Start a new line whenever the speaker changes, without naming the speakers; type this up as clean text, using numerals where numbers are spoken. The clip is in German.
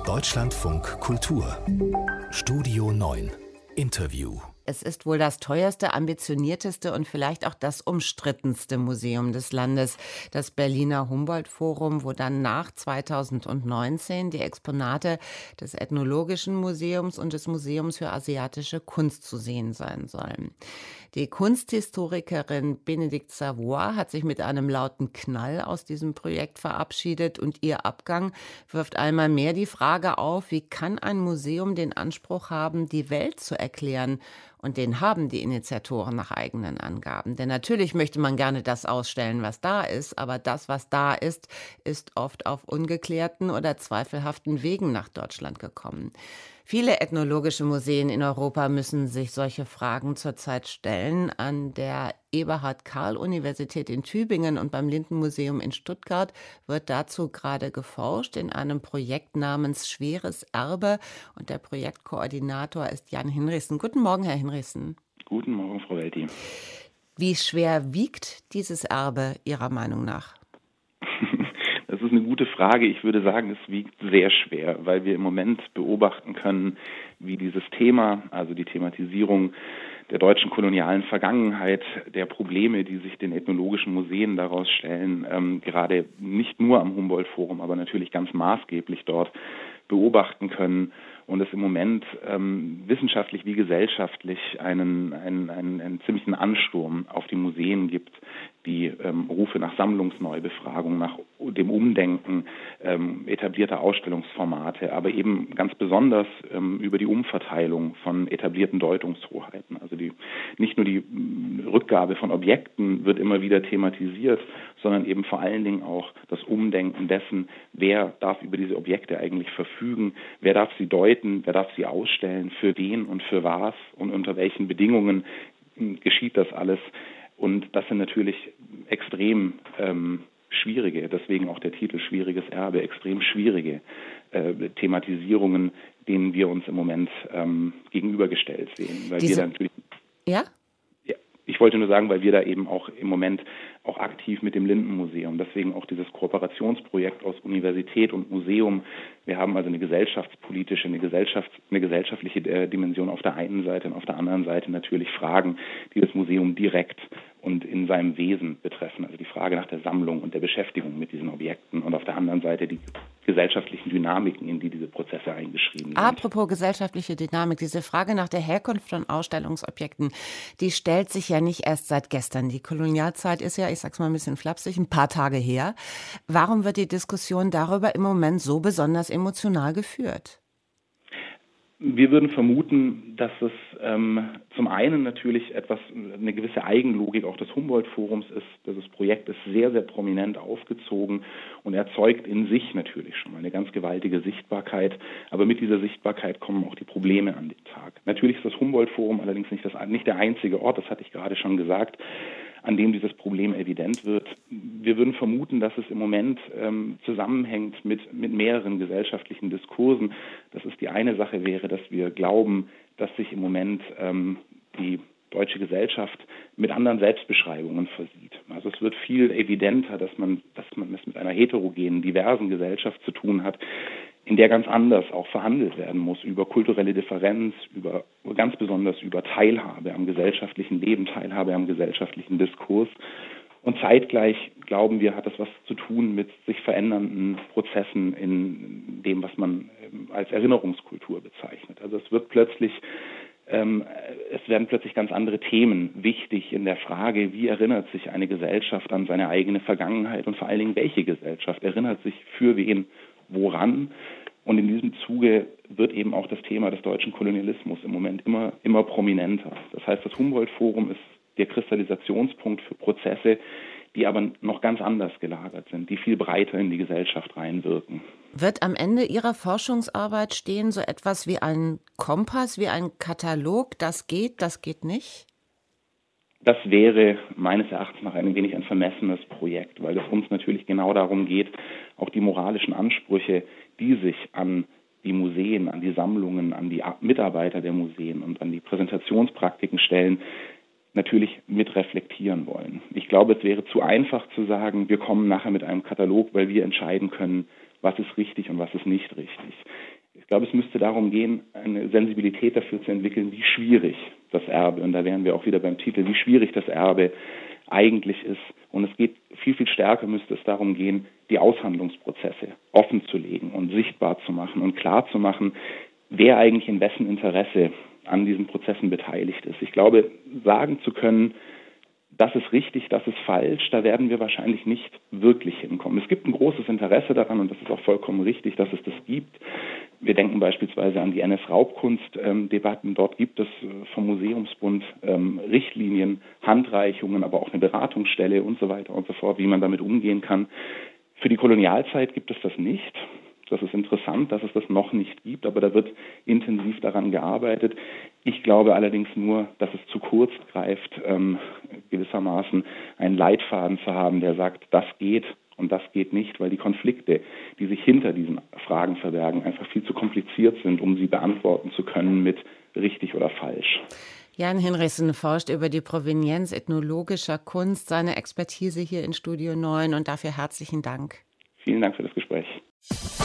Deutschlandfunk Kultur Studio 9 Interview.
Es ist wohl das teuerste, ambitionierteste und vielleicht auch das umstrittenste Museum des Landes, das Berliner Humboldt-Forum, wo dann nach 2019 die Exponate des Ethnologischen Museums und des Museums für asiatische Kunst zu sehen sein sollen. Die Kunsthistorikerin Bénédicte Savoy hat sich mit einem lauten Knall aus diesem Projekt verabschiedet und ihr Abgang wirft einmal mehr die Frage auf, wie kann ein Museum den Anspruch haben, die Welt zu erklären? Und den haben die Initiatoren nach eigenen Angaben. Denn natürlich möchte man gerne das ausstellen, was da ist, aber das, was da ist, ist oft auf ungeklärten oder zweifelhaften Wegen nach Deutschland gekommen. Viele ethnologische Museen in Europa müssen sich solche Fragen zurzeit stellen. An der Eberhard-Karl-Universität in Tübingen und beim Lindenmuseum in Stuttgart wird dazu gerade geforscht in einem Projekt namens Schweres Erbe. Und der Projektkoordinator ist Jan Hinrichsen. Guten Morgen, Herr Hinrichsen.
Guten Morgen, Frau Welti.
Wie schwer wiegt dieses Erbe Ihrer Meinung nach?
Das ist eine gute Frage. Ich würde sagen, es wiegt sehr schwer, weil wir im Moment beobachten können, wie dieses Thema, also die Thematisierung der deutschen kolonialen Vergangenheit, der Probleme, die sich den ethnologischen Museen daraus stellen, gerade nicht nur am Humboldt-Forum, aber natürlich ganz maßgeblich dort beobachten können und es im Moment wissenschaftlich wie gesellschaftlich einen ziemlichen Ansturm auf die Museen gibt, die Rufe nach Sammlungsneubefragung, nach dem Umdenken etablierter Ausstellungsformate, aber eben ganz besonders über die Umverteilung von etablierten Deutungshoheiten. Also nicht nur die Rückgabe von Objekten wird immer wieder thematisiert, sondern eben vor allen Dingen auch das Umdenken dessen, wer darf über diese Objekte eigentlich verfügen, wer darf sie deuten, wer darf sie ausstellen, für wen und für was und unter welchen Bedingungen geschieht das alles. Und das sind natürlich extrem schwierige, deswegen auch der Titel Schwieriges Erbe, extrem schwierige Thematisierungen, denen wir uns im Moment gegenübergestellt sehen. Weil wir da natürlich,
ja?
Ich wollte nur sagen, weil wir da eben auch im Moment auch aktiv mit dem Lindenmuseum, deswegen auch dieses Kooperationsprojekt aus Universität und Museum. Wir haben also eine gesellschaftspolitische, eine gesellschaftliche Dimension auf der einen Seite und auf der anderen Seite natürlich Fragen, die das Museum direkt und in seinem Wesen betreffen. Also die Frage nach der Sammlung und der Beschäftigung mit diesen Objekten und auf der anderen Seite die gesellschaftlichen Dynamiken, in die diese Prozesse eingeschrieben sind.
Apropos gesellschaftliche Dynamik, diese Frage nach der Herkunft von Ausstellungsobjekten, die stellt sich ja nicht erst seit gestern. Die Kolonialzeit ist ja, ich sag's mal ein bisschen flapsig, ein paar Tage her. Warum wird die Diskussion darüber im Moment so besonders emotional geführt?
Wir würden vermuten, dass es zum einen natürlich eine gewisse Eigenlogik auch des Humboldt-Forums ist. Dieses Projekt ist sehr, sehr prominent aufgezogen und erzeugt in sich natürlich schon mal eine ganz gewaltige Sichtbarkeit. Aber mit dieser Sichtbarkeit kommen auch die Probleme an den Tag. Natürlich ist das Humboldt-Forum allerdings nicht der einzige Ort, das hatte ich gerade schon gesagt, an dem dieses Problem evident wird. Wir würden vermuten, dass es im Moment zusammenhängt mit mehreren gesellschaftlichen Diskursen. Das ist die eine Sache wäre, dass wir glauben, dass sich im Moment die deutsche Gesellschaft mit anderen Selbstbeschreibungen versieht. Also es wird viel evidenter, dass man es mit einer heterogenen, diversen Gesellschaft zu tun hat, in der ganz anders auch verhandelt werden muss über kulturelle Differenz, ganz besonders über Teilhabe am gesellschaftlichen Leben, Teilhabe am gesellschaftlichen Diskurs. Und zeitgleich, glauben wir, hat das was zu tun mit sich verändernden Prozessen in dem, was man als Erinnerungskultur bezeichnet. Also es werden plötzlich ganz andere Themen wichtig in der Frage, wie erinnert sich eine Gesellschaft an seine eigene Vergangenheit und vor allen Dingen, welche Gesellschaft erinnert sich für wen, woran. Und in diesem Zuge wird eben auch das Thema des deutschen Kolonialismus im Moment immer prominenter. Das heißt, das Humboldt-Forum ist der Kristallisationspunkt für Prozesse, die aber noch ganz anders gelagert sind, die viel breiter in die Gesellschaft reinwirken.
Wird am Ende Ihrer Forschungsarbeit stehen so etwas wie ein Kompass, wie ein Katalog, das geht nicht?
Das wäre meines Erachtens nach ein wenig ein vermessenes Projekt, weil es uns natürlich genau darum geht, auch die moralischen Ansprüche, die sich an die Museen, an die Sammlungen, an die Mitarbeiter der Museen und an die Präsentationspraktiken stellen, natürlich mit reflektieren wollen. Ich glaube, es wäre zu einfach zu sagen, wir kommen nachher mit einem Katalog, weil wir entscheiden können, was ist richtig und was ist nicht richtig. Ich glaube, es müsste darum gehen, eine Sensibilität dafür zu entwickeln, wie schwierig das Erbe, und da wären wir auch wieder beim Titel, wie schwierig das Erbe eigentlich ist. Und es geht viel, viel stärker, müsste es darum gehen, die Aushandlungsprozesse offen zu legen und sichtbar zu machen und klar zu machen, wer eigentlich in wessen Interesse an diesen Prozessen beteiligt ist. Ich glaube, sagen zu können, das ist richtig, das ist falsch, da werden wir wahrscheinlich nicht wirklich hinkommen. Es gibt ein großes Interesse daran und das ist auch vollkommen richtig, dass es das gibt. Wir denken beispielsweise an die NS-Raubkunst-Debatten. Dort gibt es vom Museumsbund Richtlinien, Handreichungen, aber auch eine Beratungsstelle und so weiter und so fort, wie man damit umgehen kann. Für die Kolonialzeit gibt es das nicht. Das ist interessant, dass es das noch nicht gibt, aber da wird intensiv daran gearbeitet. Ich glaube allerdings nur, dass es zu kurz greift, gewissermaßen einen Leitfaden zu haben, der sagt, das geht und das geht nicht, weil die Konflikte, die sich hinter diesen Fragen verbergen, einfach viel zu kompliziert sind, um sie beantworten zu können mit richtig oder falsch.
Jan Hinrichsen forscht über die Provenienz ethnologischer Kunst, seine Expertise hier in Studio 9 und dafür herzlichen Dank.
Vielen Dank für das Gespräch.